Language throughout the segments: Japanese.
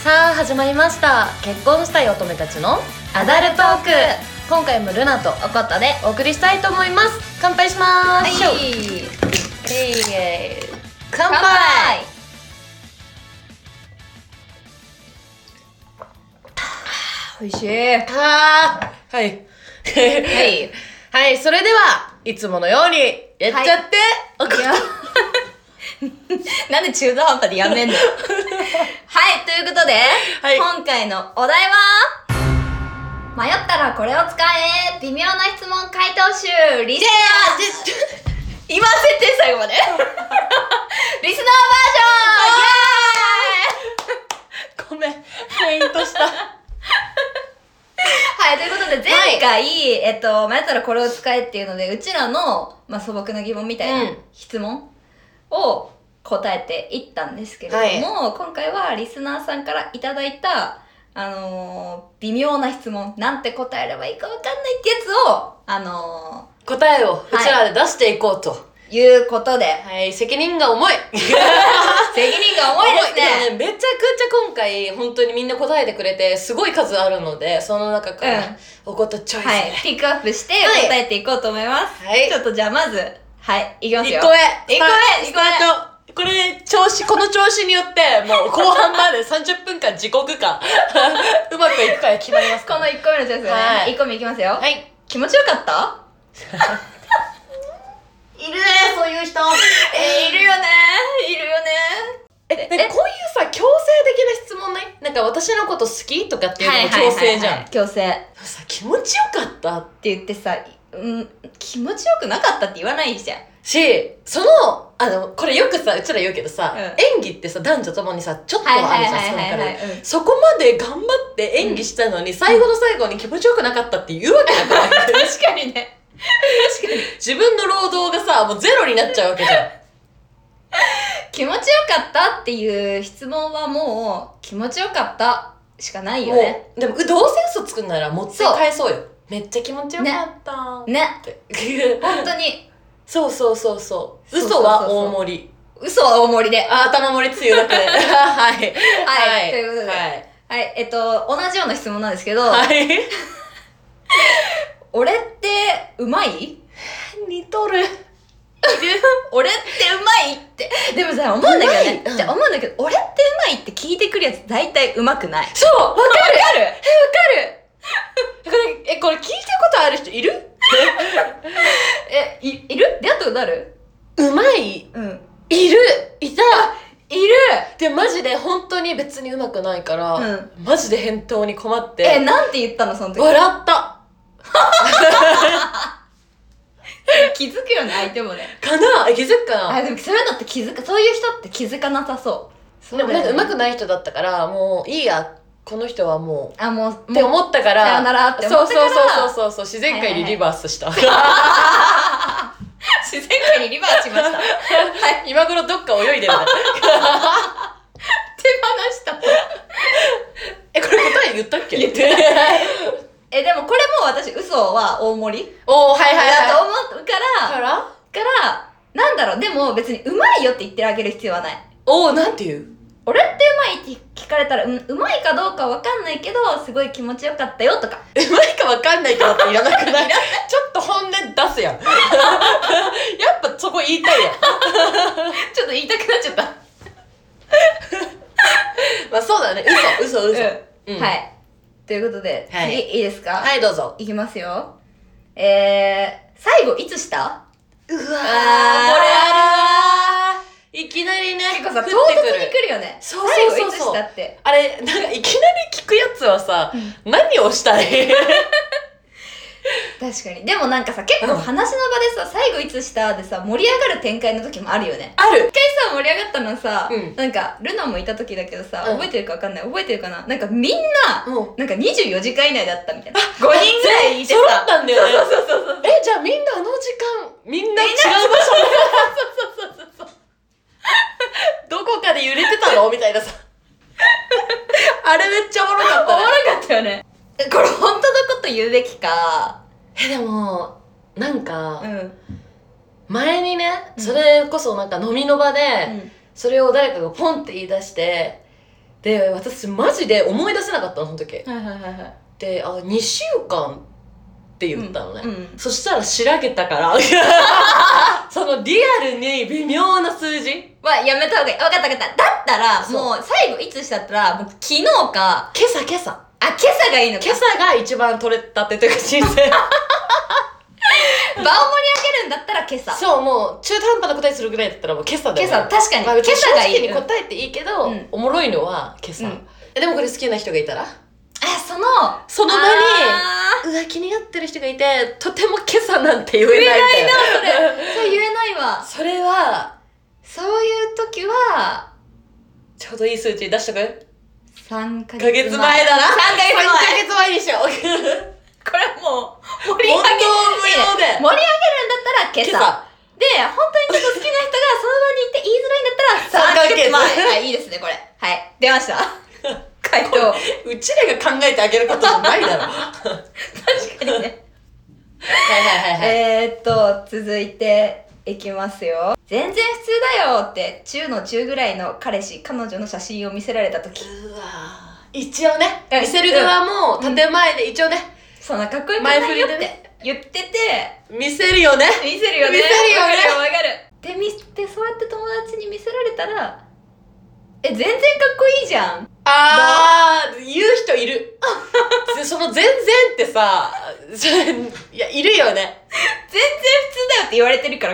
さあ始まりました。結婚したい乙女たちのアダルトーク。今回もルナとおことでお送りしたいと思います。乾杯します。 はい乾杯。 おいしい。 はいはいはい、それではいつものようにやっちゃって、おこと。 いやなんで中途半端でやめんのはい、ということで、 はい今回のお題は迷ったらこれを使え微妙な質問回答集リスナー今設定最後までリスナーバージョンイエーイごめん、フェイントしたはい、ということで前回、迷ったらこれを使えっていうので、うちらの、素朴な疑問みたいな質問を答えていったんですけれども、今回はリスナーさんからいただいた、微妙な質問、なんて答えればいいかわかんないってやつを、 答えをうちらで出していこうと、 いうことで、 はい、責任が重い責任が重いですね。 めちゃくちゃ今回本当にみんな答えてくれてすごい数あるので、その中からおことチョイスで、 はい、ピックアップして答えていこうと思います。 はい、 ちょっとじゃあまず、はい、いきますよ。 1個目スタート。 これこの調子によってもう後半まで30分間地獄かうまくいくか決まりますか。 この1個目のチョイスね、 はい、 1個目いきますよ。 はい、 気持ちよかったいるね、そういう人。 いるよね。 なんかこういうさ、強制的な質問ない？なんか私のこと好きとかっていうのも強制じゃん。 強制。 さ、気持ちよかったって言ってさ、気持ちよくなかったって言わないじゃん。 し、これよくさ、うちら言うけどさ、演技ってさ、男女ともにさ、ちょっとはあるじゃん、その中で。そこまで頑張って演技したのに、最後の最後に気持ちよくなかったって言うわけだから。 確かにね。確かに。 自分の労働がさ、もうゼロになっちゃうわけじゃん。 気持ちよかったっていう質問はもう、気持ちよかったしかないよね。 でも、どうせ嘘つくんなら持って返そうよ。めっちゃ気持ちよかったね。本当に。 そう。嘘は大盛り。 嘘は大盛りで。 頭盛りつゆだけで。はい。 ということで。はい。同じような質問なんですけど。 はい。 俺ってうまい？ 似とる。 俺ってうまいって。でもさ、思うんだけどね。じゃあ思うんだけど、俺ってうまいって聞いてくるやつ大体うまくない。 そう、わかる。これ聞いたことある人いる？ いる？出会ったことある？ うまい？いた。いる。で、マジで本当に別にうまくないから、マジで返答に困って。 なんて言ったのその時。 笑った。 気づくよね、相手もね。 かな？気づくかな？ でもそういうのってそういう人って気づかなさそう。 でもなんかうまくない人だったから、もういいや、この人はもう。って思ったから。 さよならって思ったから。 そう、自然界にリバースした。 自然界にリバースしました。はい。 今頃どっか泳いでる。手放したと。 これ答え言ったっけ？ 言ってない。でもこれも私嘘は大盛り？ はい。 だと思うから、なんだろう、でも別にうまいよって言ってあげる必要はない。 なんて言う？ 俺ってうまいって聞かれたら、うまいかどうかわかんないけど、すごい気持ちよかったよとか。 うまいかわかんないけどっていらなくない？ちょっと本音出すやん。やっぱそこ言いたいやん。 ちょっと言いたくなっちゃった。 そうだね。嘘。 はい。ということで、次いいですか？ はい、どうぞ。 いきますよ。最後いつした？ これあるわ。いきなりね、 結構さ、唐突に来るよね。 そう。 最後いつしたって。 あれ、なんかいきなり聞くやつはさ、何をしたい？ 確かに。でもなんかさ、結構話の場でさ、最後いつしたでさ、盛り上がる展開の時もあるよね。 ある。 一回さ、盛り上がったのさ、なんか、ルナもいた時だけどさ、覚えてるかわかんない。覚えてるかな？なんかみんな、なんか24時間以内だったみたいな。5人ぐらいいてさ。 揃ったんだよね。 そう。 じゃあみんなあの時間、みんな違う場所そう。 どこかで揺れてたのみたいなさ。あれめっちゃおもろかったね。 おもろかったよね。これ本当のこと言うべきか。 でも、なんか、前にね、それこそなんか飲みの場で、それを誰かがポンって言い出して、 で、私マジで思い出せなかったの、その時。 はいはいはいはい。 で、2週間って言ったのね。そしたらしらけたから、そのリアルに微妙な数字はやめた方がいい。わかったわかった。だったら、もう最後いつしたったら、もう昨日か。 今朝。 あ、今朝がいいのか。 今朝が一番取れたてというか人生。 場を盛り上げるんだったら今朝。 そう、もう中途半端な答えするぐらいだったらもう今朝だよ。 今朝、確かに。 まあ、 今朝がいい。 正直に答えていいけど、おもろいのは今朝。でもこれ好きな人がいたらその場に浮気になってる人がいて、とても今朝なんて言えない。 言えないな、それ言えないわ。 それは、 そういう時は、 ちょうどいい数値出しとく ?3 ヶ月前だな。3ヶ月前にしよう。 これもう、盛り上げるんだったら今朝。で、本当にちょっと好きな人がその場にいて言いづらいんだったら3ヶ月前。はい、いいですね、これ。はい、出ました。回答。 うちらが考えてあげることじゃないだろ。 確かにね。 はい。 続いていきますよ。全然普通だよって中の中ぐらいの彼女の写真を見せられた時。 うわ一応ね、見せる側も建前で一応ね、 そんなかっこよくないよって言ってて、 見せるよね。 わかるわかる。で、そうやって友達に見せられたら、全然かっこいいじゃん。 言う人いる。その全然ってさ、いや、いるよね。 全然普通だよって言われてるから、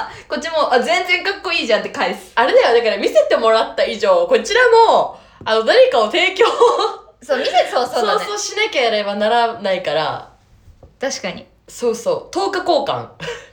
こっちも、全然かっこいいじゃんって返す。 あれだよ、だから見せてもらった以上、こちらも、何かを提供そうだね。 そうしなければならないから。 確かに。 そう、10日交換。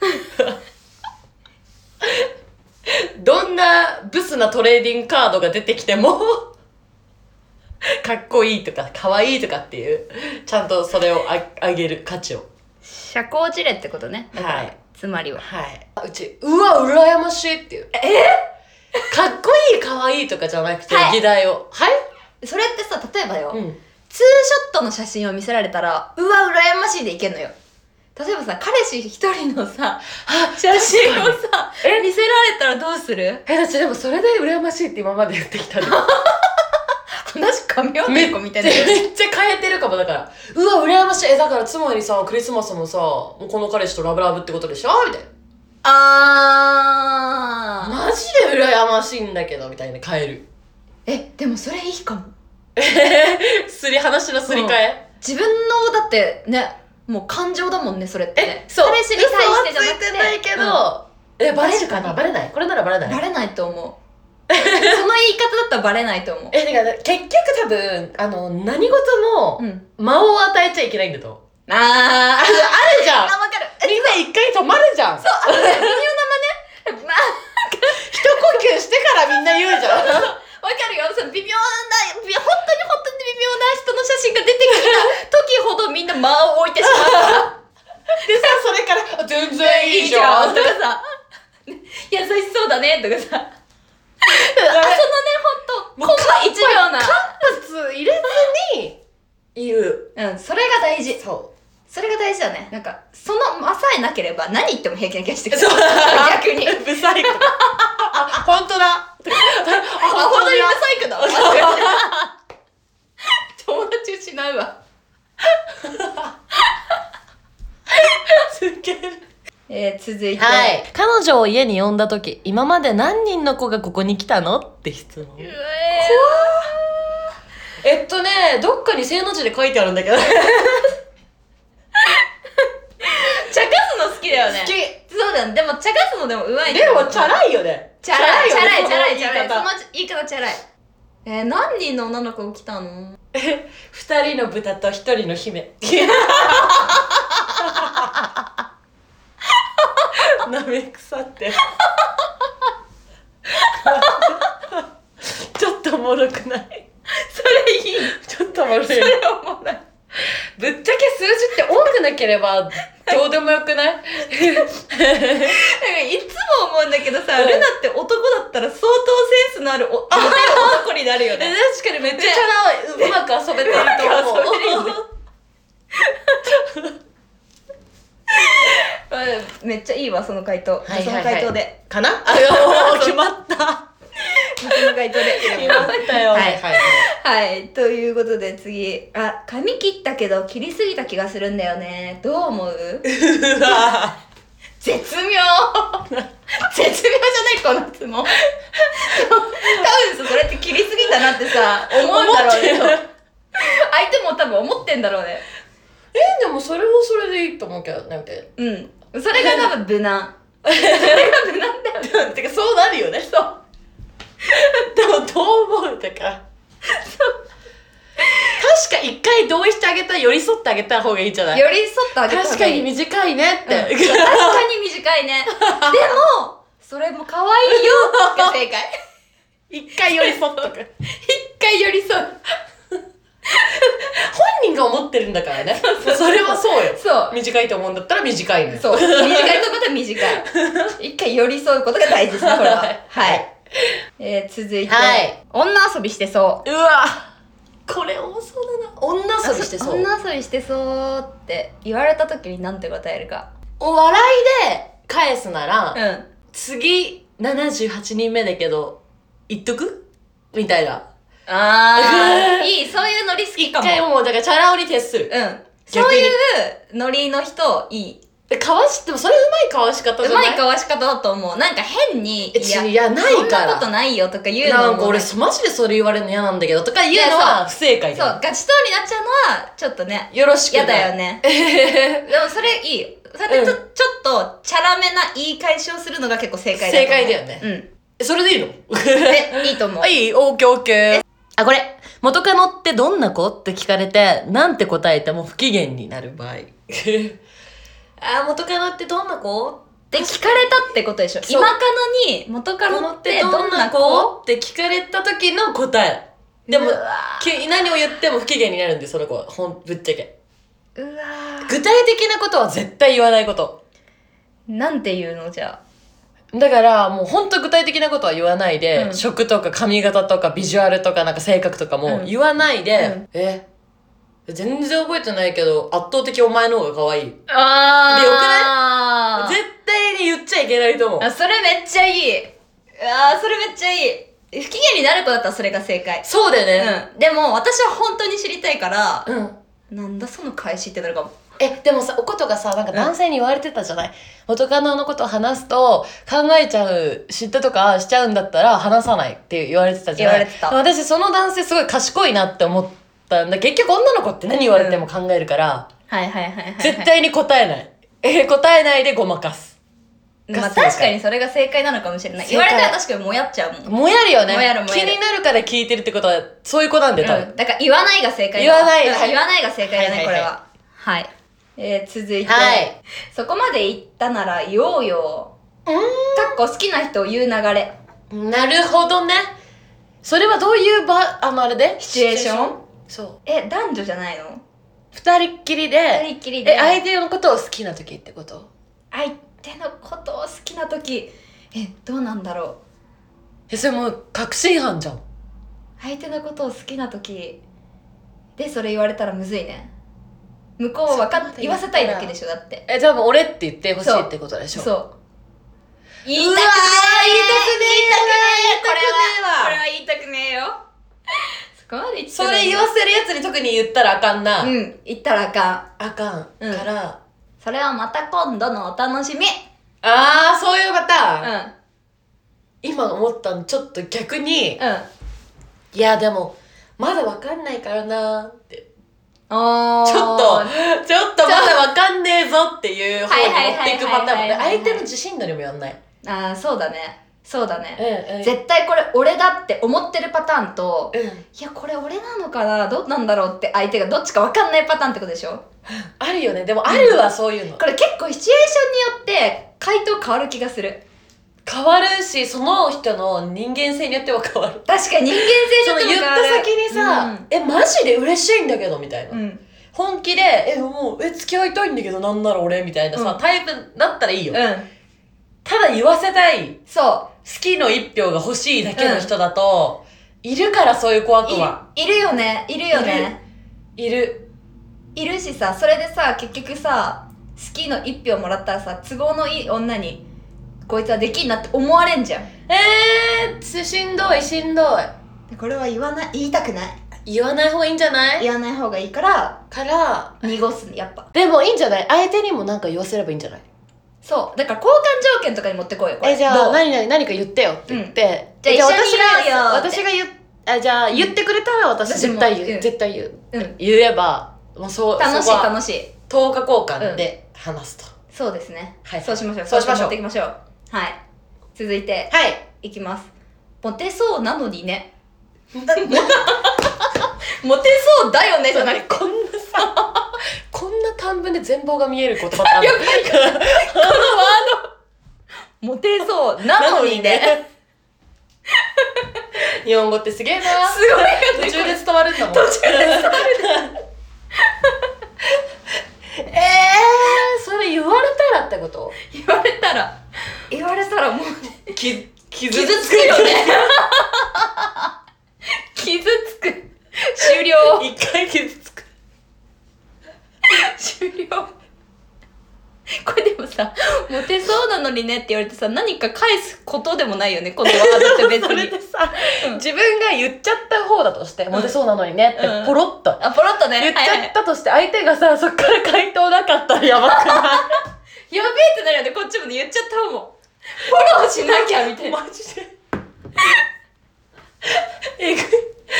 どんなブスなトレーディングカードが出てきてもかっこいいとかかわいいとかっていう、ちゃんとそれをあげる価値を。 社交辞令ってことね。 はい。 つまりは。 はい。うち、羨ましいっていう。かっこいいかわいいとかじゃなくて、議題を。はい。 それってさ、例えばよ、ツーショットの写真を見せられたら、羨ましいでいけんのよ。例えばさ、彼氏一人のさ、写真をさ、見せられたらどうする？ だってでもそれで羨ましいって今まで言ってきたの。 話噛み合ってる子みたいな。 めっちゃ変えてるかも。だから、羨ましい。だからつまりさ、クリスマスもさ、もうこの彼氏とラブラブってことでしょみたいな。マジで羨ましいんだけど、みたいな変える。 でもそれいいかも。 話のすり替え、 自分の、だってね、もう感情だもんね、それってね。 そう。 彼氏に対してじゃなくて。 嘘はついてないけど、バレるかな？バレない？これならバレない？ バレないと思う。その言い方だったらバレないと思う。 だから結局多分、何事も、間を与えちゃいけないんだと思う。あるじゃん。 わかる。 みんな一回止まるじゃん。 そう、微妙な間ね。 一呼吸してからみんな言うじゃん。 わかるよ。その微妙な、本当に微妙な人の写真が出てきた時ほどみんな間を置いてしまうから。 でさ、それから全然いいじゃんとかさ、優しそうだねとかさ、そのね、ほんと、コンマ1秒な。 間髪入れずに言う。 それが大事。 そう。 それが大事だね。なんか、その間さえなければ何言っても平気な気がしてくる。 そう。 逆に。 ブサイク。ほんとだ。 本当にブサイクだ。友達失うわ。 すげえ。続いて。 はい。彼女を家に呼んだとき、今まで何人の子がここに来たのって質問。どっかに正の字で書いてあるんだけど。 茶化すの好きだよね。 好き。 そうだね。でも茶化すのでもうまい。 でもチャラいよね。 チャラい。その言い方チャラい。何人の女の子が来たの ？2人の豚と1人の姫。なめくさって。ちょっとおもろくない？ それいい。 ちょっとおもろい。 それおもろい。 ぶっちゃけ数字って多くなければどうでもよくない？ なんかいつも思うんだけどさ、ルナって男だったら相当センスのあるモテる男になるよね。 確かにめっちゃチャラい、うまく遊べてると思う。めっちゃいいわ、その回答。その回答で。 かな？決まった。 その回答で。 決まったよ。はい。 はい、ということで次。髪切ったけど切りすぎた気がするんだよね。どう思う？ うわ絶妙絶妙じゃないこの質問。多分さ、それって切りすぎたなってさ、思うんだろうね。相手も多分思ってんだろうね。 でもそれもそれでいいと思うけどね、みたいな。 うん。それが多分無難。それが無難だよね。 てかそうなるよね。そう。でもどう思うだから。確か一回同意してあげたら寄り添ってあげた方がいいんじゃない？ 寄り添ってあげた方がいい。 確かに短いねって。 確かに短いね。でも、それも可愛いよが正解。 一回寄り添っとく。 一回寄り添う。 本人が思ってるんだからね。それはそうよ。 そう。 短いと思うんだったら短いね。 そう。短いと思ったら短い。一回寄り添うことが大事ですね、これは。はい。続いて、はい、女遊びしてそう。 うわこれ多そうだな。女遊びしてそう。 女遊びしてそうって言われた時に何て答えるか。 笑いで返すなら、 うん、 次78人目だけど言っとくみたいな。 いい、そういうノリ好きかも。 一回もうだからチャラ男に徹する。 うん。そういうノリの人いい。 かわし、でもそれうまいかわし方じゃない？ うまいかわし方だと思う。なんか変に、 いや、ないから。 そんなことないよとか言うのも。 なんか俺、マジでそれ言われるの嫌なんだけどとか言うのは不正解だ。 そう、ガチトーになっちゃうのは、ちょっとね。 よろしく嫌だよね。でもそれいい。それでちょっと、チャラめな言い返しをするのが結構正解だと思う。 正解だよね。うん。それでいいの？ いいと思う。 いい？オーケーオーケー。これ。元カノってどんな子って聞かれて、なんて答えても不機嫌になる場合。元カノってどんな子って聞かれたってことでしょ。今カノに元カノってどんな子って聞かれた時の答え。でも、何を言っても不機嫌になるんで、その子は。ぶっちゃけ。具体的なことは絶対言わないこと。 なんて言うのじゃあ。 だからもうほんと具体的なことは言わないで、食とか髪型とかビジュアルとかなんか性格とかも言わないで、全然覚えてないけど圧倒的お前の方が可愛い。でよくない？絶対に言っちゃいけないと思う。 それめっちゃいい。それめっちゃいい。不機嫌になる子だったらそれが正解。 そうだよね。 でも私は本当に知りたいから、なんだその返しってなるかも。 でもさ、おことがさ、なんか男性に言われてたじゃない？元カノのことを話すと、考えちゃう、嫉妬とかしちゃうんだったら話さないって言われてたじゃない？ 言われてた。 私その男性すごい賢いなって思ったんだ。結局女の子って何言われても考えるから、絶対に答えない。答えないでごまかす。 まあ確かにそれが正解なのかもしれない。言われたら確かにもやっちゃうもん。 もやるよね。 もやる。 気になるから聞いてるってことは、そういう子なんだよ、多分。 だから言わないが正解だ。 言わない。 言わないが正解だね、これは。はい。続いて、そこまで言ったなら言おうよ。かっこ好きな人を言う流れ。 なるほどね。それはどういうあれでシチュエーション？ そう。 男女じゃないの？ 二人っきりで。相手のことを好きな時ってこと？ 相手のことを好きな時、どうなんだろう。それもう確信犯じゃん。 相手のことを好きな時でそれ言われたらむずいね。向こうは言わせたいだけでしょ、だって。 多分俺って言ってほしいってことでしょ。 そう。 言いたくねえ。 これは言いたくねえよ。そこまで言ってそれ言わせるやつに特に言ったらあかんな。 言ったらあかん。 あかん。から、 それはまた今度のお楽しみ。 そういうパターン。今思ったのちょっと逆に、いやでもまだわかんないからなーって。ちょっとまだわかんねえぞっていう方に持っていくパターンで、相手の自信度にもやんない。 そうだね。絶対これ俺だって思ってるパターンと、いやこれ俺なのかな、どうなんだろうって相手がどっちかわかんないパターンってことでしょ。 あるよね。でもあるわ、そういうの。 これ結構シチュエーションによって回答変わる気がする。 変わるし、その人の人間性によっては変わる。 確かに人間性によっても変わる。 言った先にさ、マジで嬉しいんだけどみたいな、本気でもう付き合いたいんだけどなんなら俺みたいなさ、タイプだったらいいよ、ただ言わせたい、好きの一票が欲しいだけの人だと、いるから、そういう怖くは。 いるよね。 いるしさ、それでさ、結局さ、好きの一票もらったらさ、都合のいい女にこいつはできんなって思われんじゃん。 しんどい。 これは言いたくない。 言わない方がいいんじゃない？ 言わない方がいいから濁すね、やっぱ。 でもいいんじゃない？相手にもなんか言わせればいいんじゃない？ そうだから交換条件とかに持ってこいよこれ。 じゃあ何か言ってよって言って、 じゃあ一緒にいようよ私がじゃあ言ってくれたら私絶対言う、絶対言う、言えばもうそう楽しい楽しい。 10日交換で話すと、 そうですね、 はい、 そうしましょう。 そうしましょう。 持っていきましょう。はい、続いていきます。モテそうなのにね。モテそうだよねじゃなくて、 こんなさこんな短文で全貌が見える言葉ってある。 このワードモテそうなのにね。 日本語ってすげえな。 すごいよね。 途中で伝わるんだもん。 途中で伝わるそれ言われたらってこと？ 言われたらもう傷つくよね。傷つく。終了。 一回傷つく。 終了。これでもさ、モテそうなのにねって言われてさ、何か返すことでもないよね、このワードって別に。 それでさ、自分が言っちゃった方だとして、モテそうなのにねってポロッと、 ポロッとね言っちゃったとして、相手がさ、そっから回答なかったらやばくない？ やべえってなるよね、こっちもね、言っちゃった方も。フォローしなきゃみたいな。 マジで。えぐい。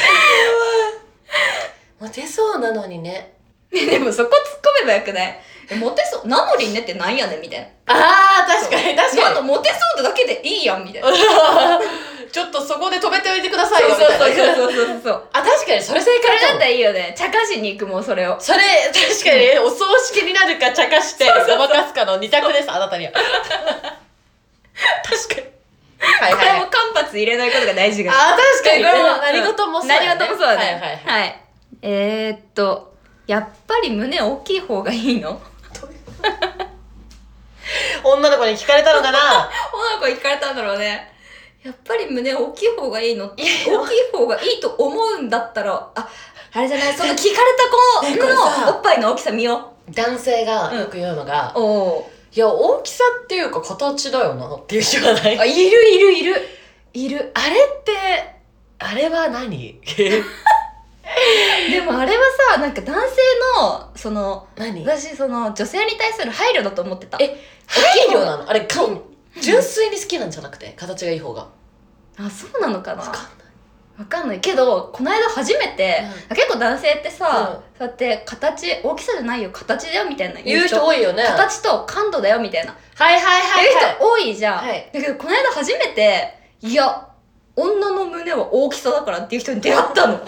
モテそうなのにね。 でもそこ突っ込めばよくない？モテそうなのにねってなんやねんみたいな。 あー、確かに確かに。 モテそうだけでいいやんみたいな。 ちょっとそこで止めておいてくださいよみたいな。 そうあ、確かにそれ正解かも。 それだったらいいよね。茶化しに行くもん、それを。 それ、確かに、お葬式になるか茶化してごまかすかの2択です、あなたには。確かに。 これも間髪入れないことが大事が。 あ、確かに。何事もそうだね。 何事もそうだね。はい。やっぱり胸大きい方がいいの？ 女の子に聞かれたのかな？ 女の子に聞かれたんだろうね。やっぱり胸大きい方がいいの？大きい方がいいと思うんだったら、あれじゃない、その聞かれた子のおっぱいの大きさ見よう。男性がよく言うのが、 いや、大きさっていうか形だよなっていう人がない？ いる。 あれって、あれは何？ でもあれはさ、なんか男性の私女性に対する配慮だと思ってた。 配慮なの？あれ純粋に好きなんじゃなくて、形がいい方が。 そうなのかな。わかんないけど、この間初めて、結構男性ってさ、そうやって大きさじゃないよ、形だよみたいな言う人多いよね。 形と感度だよみたいな。 言う人多いじゃん。だけどこの間初めて、いや女の胸は大きさだからっていう人に出会ったの。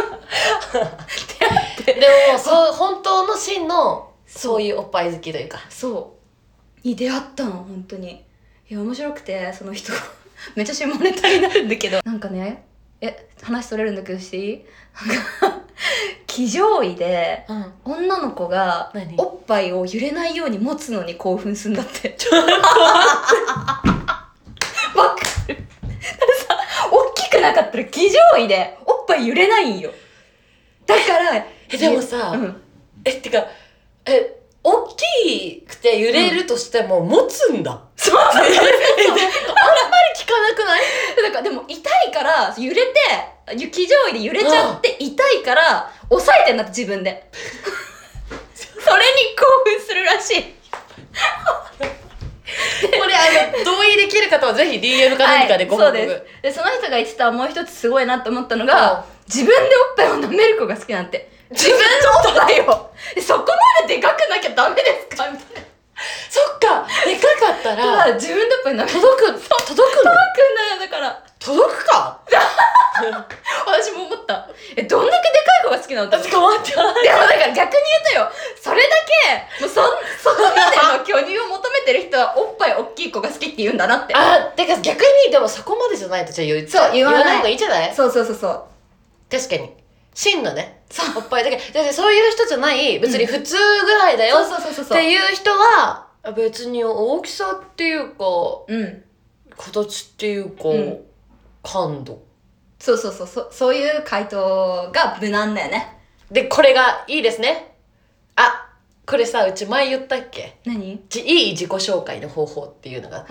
でも本当の真のそういうおっぱい好きというか、 に出会ったの。本当にいや面白くて、その人めっちゃ下ネタになるんだけど、なんかね、話それるんだけどしていい？騎乗位で、女の子がおっぱいを揺れないように持つのに興奮するんだって。わかる？だってさ、大きくなかったら騎乗位でおっぱい揺れないんよ。だからでもさ、てか大きくて揺れるとしても持つんだ。そうあんまり聞かなくない？ なんかでも痛いから揺れて、騎乗位で揺れちゃって痛いから抑えてんだって自分で。それに興奮するらしい。 これ同意できる方はぜひ DM か何かでご報告。 そうです。でその人が言ってたもう一つすごいなと思ったのが、自分でおっぱいを舐める子が好きなんて。自分のおっぱいをそこまででかくなきゃダメですかみたいな。 そっか、でかかったら自分でおっぱい舐める。 届くの？ 届くんだよ。だから届くか？ 私も思った。どんだけでかい子が好きなの？ 待って。でもだから逆に言うとよ、それだけもうそこまでの巨乳を求めてる人はおっぱい大きい子が好きって言うんだなって。 てか逆にでもそこまでじゃないとじゃあ言わない方がいいんじゃない？ そう。 確かに真のね、おっぱいだけそういう人じゃない、別に普通ぐらいだよっていう人は別に大きさっていうか、形っていうか、感度。 そういう回答が無難だよね。 でこれがいいですね。これさ、うち前言ったっけ？ 何？ いい自己紹介の方法っていうのがあって、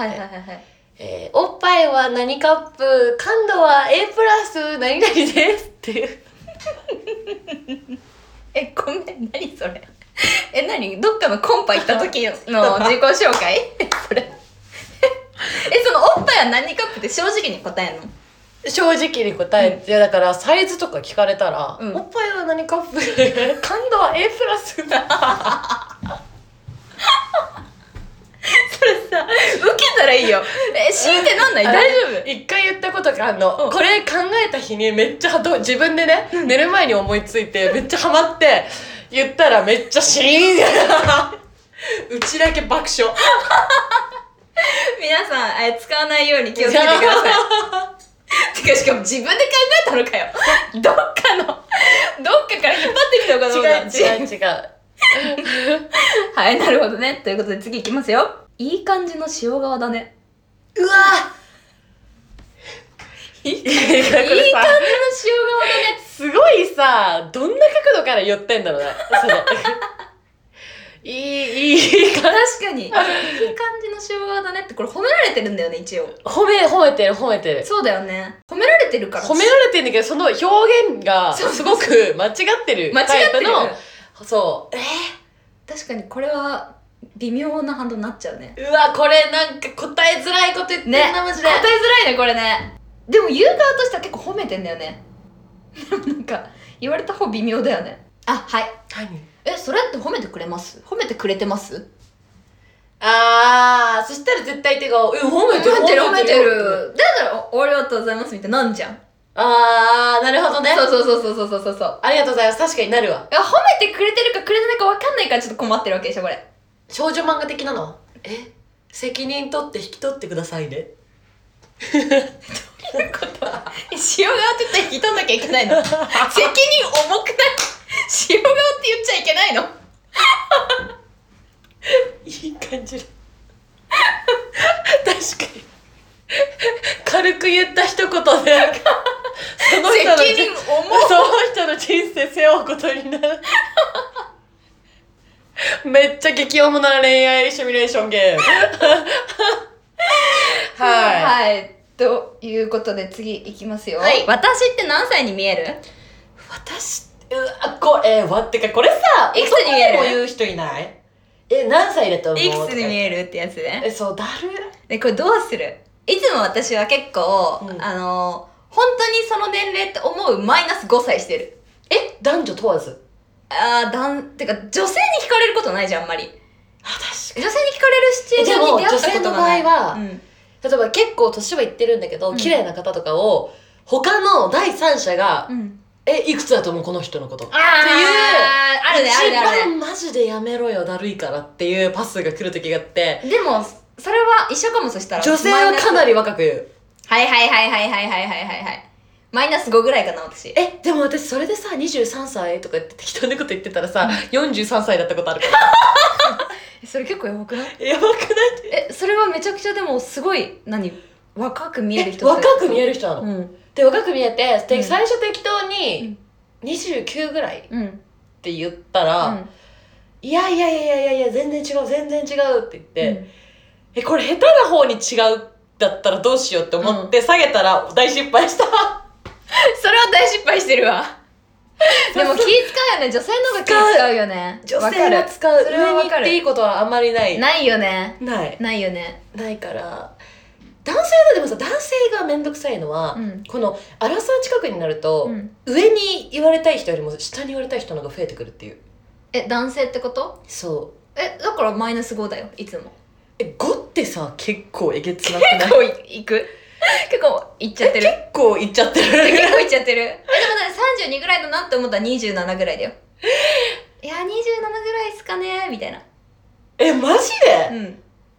おっぱいは何カップ、感度は A+、何々ですっていうのコンパ行った時の自己紹介それそのおっぱいは何カップって正直に答えんの？ 正直に答えて、だからサイズとか聞かれたら、おっぱいは何カップ感度は A+ それさ、受けたらいいよ。強いてなんない？大丈夫？ 一回言ったことがあるの。これ考えた日にめっちゃ自分でね、寝る前に思いついてめっちゃハマって言ったらめっちゃシーンうちだけ爆笑皆さん使わないように気をつけてくださいてかしかも自分で考えたのかよどっかから引っ張ってきたのかどうか。 違うはい、なるほどね。ということで次いきますよ。いい感じの塩顔だね。 うわいい感じの塩顔だね。すごいさ、どんな角度から言ってんだろうね。それいい確かにいい感じの塩顔だねってこれ褒められてるんだよね一応。 褒めてる。 そうだよね。褒められてるから。 褒められてるんだけどその表現がすごく間違ってるタイプの。そう確かにこれは微妙な反応になっちゃうね。 うわこれなんか答えづらいこと言ってんな、マジで答えづらいねこれね。でも言う側としては結構褒めてんだよねなんか言われた方微妙だよね。はい。それって褒めてくれます？褒めてくれてます？ そしたら絶対手が褒めてるだからありがとうございますみたいなんじゃん。 なるほどね。 そうありがとうございます。確かになるわ。 褒めてくれてるかくれてないか分かんないからちょっと困ってるわけでしょこれ。 少女漫画的なの？責任取って引き取ってくださいねどういうこと？塩顔って言ったら引き取んなきゃいけないの？責任重くない？塩顔って言っちゃいけないの？ いい感じ確かに軽く言った一言でその人の人生背負うことになるめっちゃ激重な恋愛シミュレーションゲームはい、ということで次いきますよ。私って何歳に見える？ 私てかこれさ、 いくつに見える？ 男にも言う人いない？何歳だと思う？ いくつに見えるってやつね。 そうだる。 でこれどうする？いつも私は結構、本当にその年齢って思うマイナス5歳してる。 男女問わず？ てか女性に惹かれることないじゃんあんまり。 確かに。女性に惹かれるシチュエーションに出会ったことがない。 でも女性の場合は、例えば結構年はいってるんだけど、綺麗な方とかを他の第三者が、いくつだと思うこの人のことっていうあるね一番マジでやめろよだるいからっていうパスが来る時があって。 でもそれは一緒かも。そしたら女性はかなり若く言う。 はいマイナス5ぐらいかな私。 でも私それでさ23歳とか言って適当なこと言ってたらさ、43歳だったことあるからそれ結構やばくない？ やばくない？ それはめちゃくちゃでもすごい若く見える人。 若く見える人なの、で若く見えて、最初適当に29ぐらいって言ったら、いや全然違うって言って、これ下手な方に違うだったらどうしようって思って下げたら大失敗したそれは大失敗してるわでも気使うよね。女性の方が気使うよね。 女性は使う。上に行っていいことはあんまりない。 ないよね。 ないよね。 ないから男性でもさ、男性がめんどくさいのは、このアラサー近くになると、上に言われたい人よりも下に言われたい人の方が増えてくるっていう。 男性ってこと？ そう。 だからマイナス5だよいつも。 5ってさ結構えげつなくない？ 結構いく？結構いっちゃってる。 結構いっちゃってる。 でも32ぐらいだなって思ったら27ぐらいだよ。いや27ぐらいっすかねみたいな。 マジで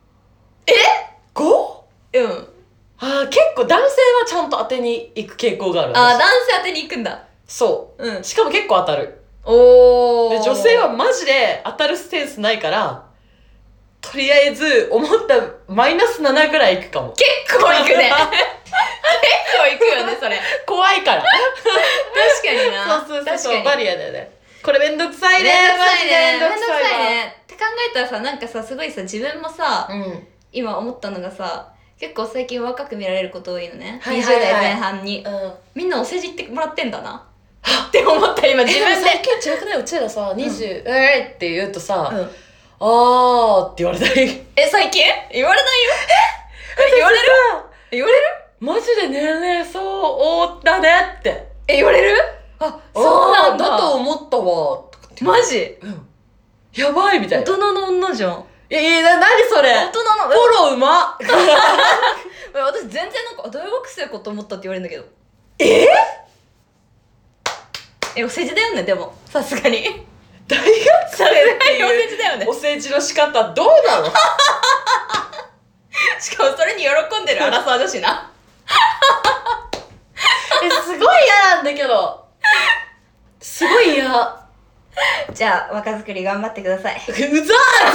？5？結構男性はちゃんと当てに行く傾向がある。 男性当てに行くんだ。 そう、しかも結構当たる。で女性はマジで当たるセンスないから、とりあえず思ったマイナス7ぐらいいくかも。 結構いくね結構いくよねそれ。 怖いから確かにな。 そうバリアだよね。これめんどくさいね。 めんどくさいねって考えたらさ、なんかさすごいさ自分もさ、今思ったのがさ、結構最近若く見られること多いのね。20代前半に、みんなお世辞ってもらってんだなって思った今自分で。 最近違くない？うちらさ20って言うとさ、 あーって言われたり。 最近言われないよ。言われる言われるマジで年齢そうだねって。 言われるそうなんだ。 だと思ったわ。とかってマジやばいみたいな。 大人の女じゃん。 なにそれ大人の。 フォローうま私全然なんか大学生かと思ったって言われるんだけど。お世辞だよね、でも。さすがに。 大学生っていうお世辞だよね。 お世辞の仕方どうなのしかもそれに喜んでるアラサー女子な。 すごい嫌なんだけど。すごい嫌。 じゃあ、若作り頑張ってください。 うざー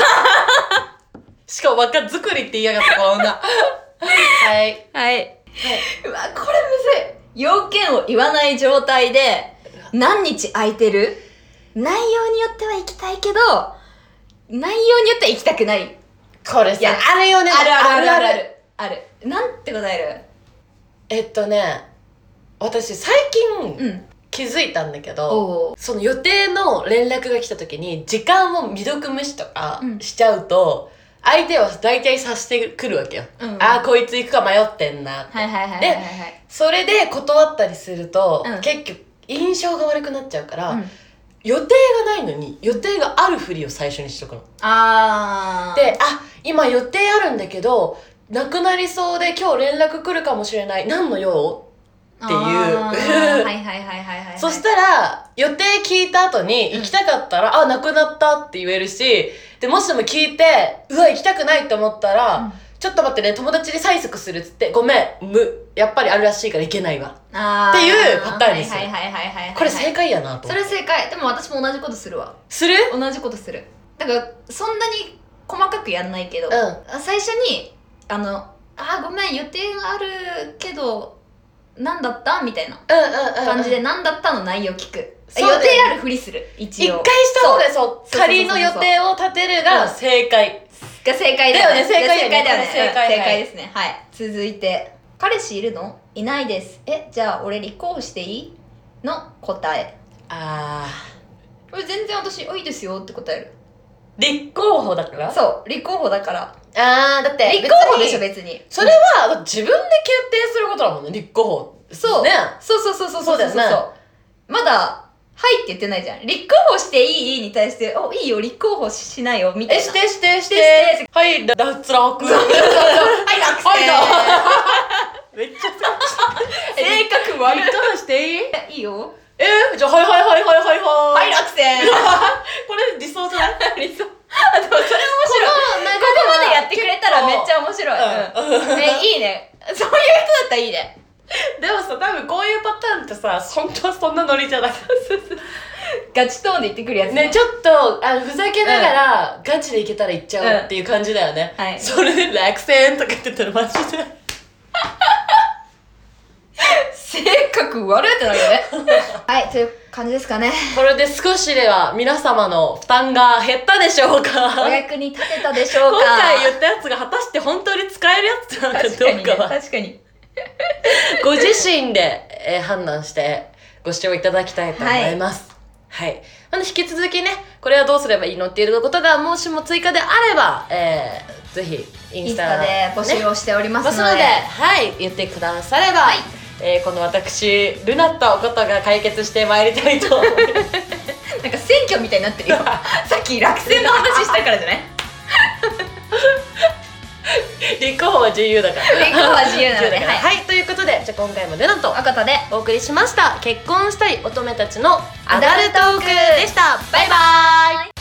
しかも若作りって言いやがったこの女。はい。 はい。うわ、これむずい。要件を言わない状態で、何日空いてる？内容によっては行きたいけど、内容によっては行きたくない。 これさ、あるよね。 ある。なんて答える？ 私最近、気づいたんだけど、その予定の連絡が来た時に時間を未読無視とかしちゃうと、相手は大体察してくるわけよ。こいつ行くか迷ってんなって。で、それで断ったりすると、結局印象が悪くなっちゃうから、予定がないのに予定があるふりを最初にしとくの。で、今予定あるんだけどなくなりそうで今日連絡来るかもしれない。何の用？っていう。そしたら予定聞いた後に行きたかったら、なくなったって言えるし、でもしも聞いて行きたくないって思ったら、ちょっと待ってね、友達に催促するっつって、ごめん、やっぱりあるらしいから行けないわっていうパターンですよ。これ正解やなと。 それ正解。でも私も同じことするわ。 する？ 同じことする。だからそんなに細かくやんないけど、最初にごめん予定があるけど何だったみたいな感じで、何だったの内容聞く。予定あるふりする。一応一回した方が仮の予定を立てるが正解が正解だよね。正解だよね。 正解ですね。はい。続いて、彼氏いるの？いないです。じゃあ俺立候補していい？の答え。これ全然私いいですよって答える。 立候補だから？ そう、立候補だから。 だって立候補でしょ別に。 それは自分で決定することだもんね、立候補。 そうね。そうだよね。まだはいって言ってないじゃん。立候補していいに対して、いいよ、立候補しないよ、みたいな。して。 はい、脱落。はい、落選。めっちゃ性格悪い。 立候補していい？ いいよ。 じゃあ、はい。 はい、落選。 これ理想じゃない？ 理想。でもそれ面白い。ここまでやってくれたらめっちゃ面白い。いいね。そういう人だったらいいね。 でもさ、多分こういうパターンってさ、本当はそんなノリじゃない。 ガチトーンで言ってくるやつね。ちょっとふざけながら、ガチでいけたらいっちゃうっていう感じだよね。それで落選とか言ってたらマジで性格悪いってなるよね。はい、という感じですかね。 これで少しでは皆様の負担が減ったでしょうか？ お役に立てたでしょうか？ 今回言ったやつが果たして本当に使えるやつなのかどうかは確かにご自身で、判断してご視聴いただきたいと思います。はい。引き続きね、これはどうすればいいのっていうことがもしも追加であれば、ぜひインスタで募集をしておりますので、 はい、言ってくだされば、この私ルナットことが解決してまいりたいと思います。 なんか選挙みたいになってるよ。さっき落選の話したからじゃない？ 立候補は自由だから。 立候補は自由なので、 はい、ということで、じゃあ今回もルナと赤田でお送りしました。結婚したい乙女たちのアダルトークでした。バイバーイ。